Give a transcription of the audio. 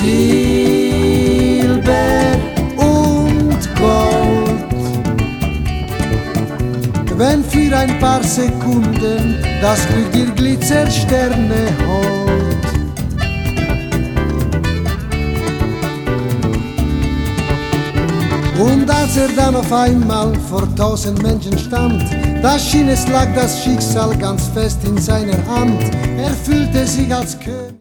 Silber und Gold. Wenn für ein paar Sekunden das Glück dir Glitzersterne holt. Und als dann auf einmal vor 1000 Menschen stand, da schien es lag das Schicksal ganz fest in seiner Hand. Er fühlte sich als König.